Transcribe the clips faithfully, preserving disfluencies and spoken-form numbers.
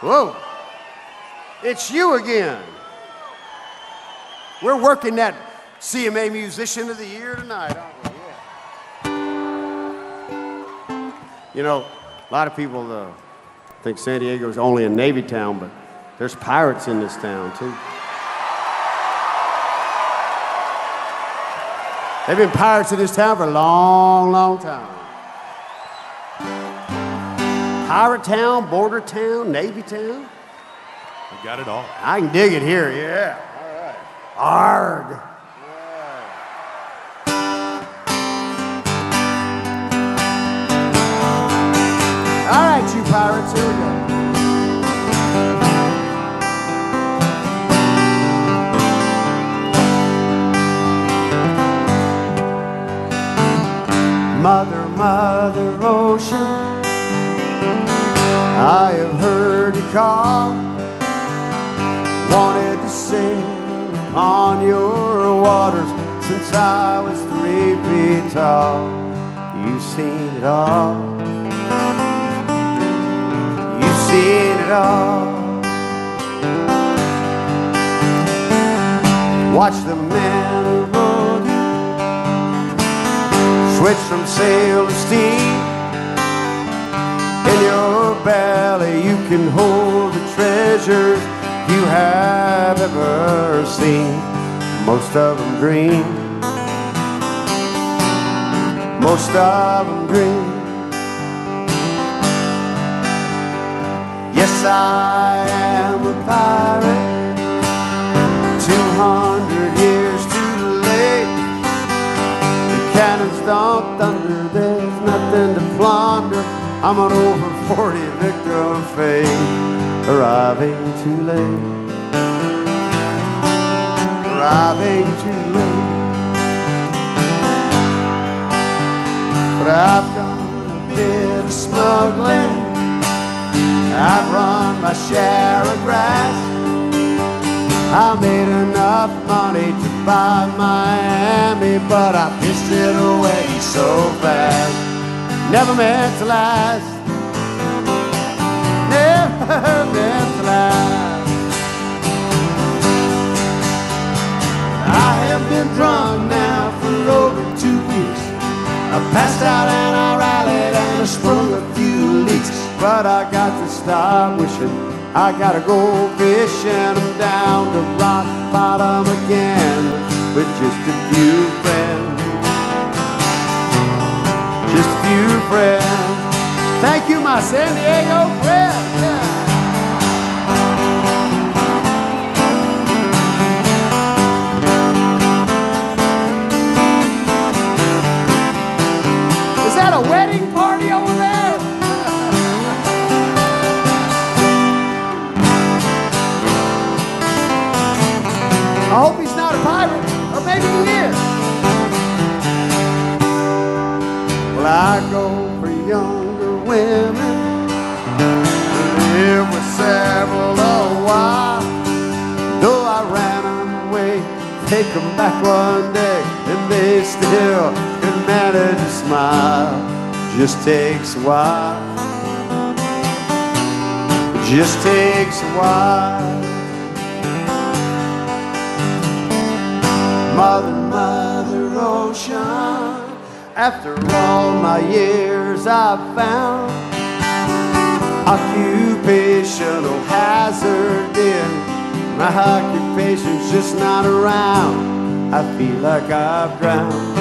Whoa. It's you again. We're working that C M A Musician of the Year tonight, aren't we? Yeah. You know, a lot of people uh, think San Diego's only a Navy town, but there's pirates in this town, too. They've been pirates in this town for a long, long time. Pirate town, border town, Navy town. We got it all. I can dig it here, yeah. All right. Arg. All right, you pirates, here we go. Mother, Mother Ocean, I have heard you call. Wanted to sail on your waters since I was three feet tall. You've seen it all. You've seen it all. Watch the man who rode you switch from sail to steam. In your belly you can hold the treasures you have ever seen. Most of them green, most of them green. Yes, I am a pirate, two hundred years too late. The cannons don't thunder, there's nothing to plunder. I'm an over forty victim of fate, arriving too late, arriving too late. But I've done a bit of smuggling, I've run my share of grass. I made enough money to buy Miami, but I pissed it away so fast. Never meant to last, never meant to last. I have been drunk now for over two weeks. I passed out and I rallied and I sprung a few leaks. But I got to stop wishing, I gotta go fishing. I'm down to rock bottom again with just a few friends. Just a few friends. Thank you, my San Diego friends. Yeah. Is that a wedding party over there? I hope he's not a pirate, or maybe he is. Well, I go for younger women, live with several a while. Though I ran them away, they come back one day, and they still can manage to smile. Just takes a while, just takes a while. Mother, Mother Ocean, after all my years I've found occupational hazard in my occupation's just not around. I feel like I've drowned,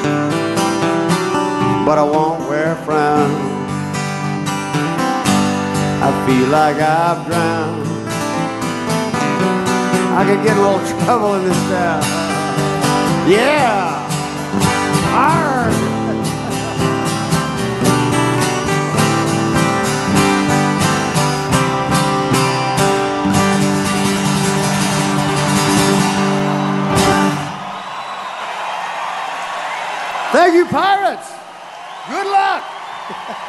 but I won't wear a frown. I feel like I've drowned. I could get in a little trouble in this town. Yeah! Arr! Thank you, pirates! Good luck!